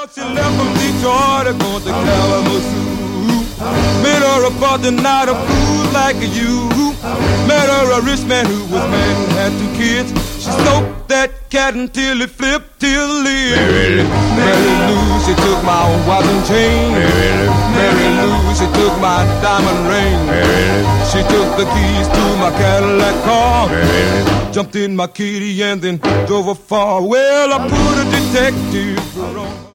She left from Detroit to go to Kalamazoo. Met her a fortune, not a fool like you. Met her a rich man who was married and had 2 kids. She smoked that cat until it flipped till it lived. Mary Lou, she took my watch and chain. Mary Lou, she took my diamond ring. She took the keys to my Cadillac car. Jumped in my kitty and then drove her far. Well, I put a detective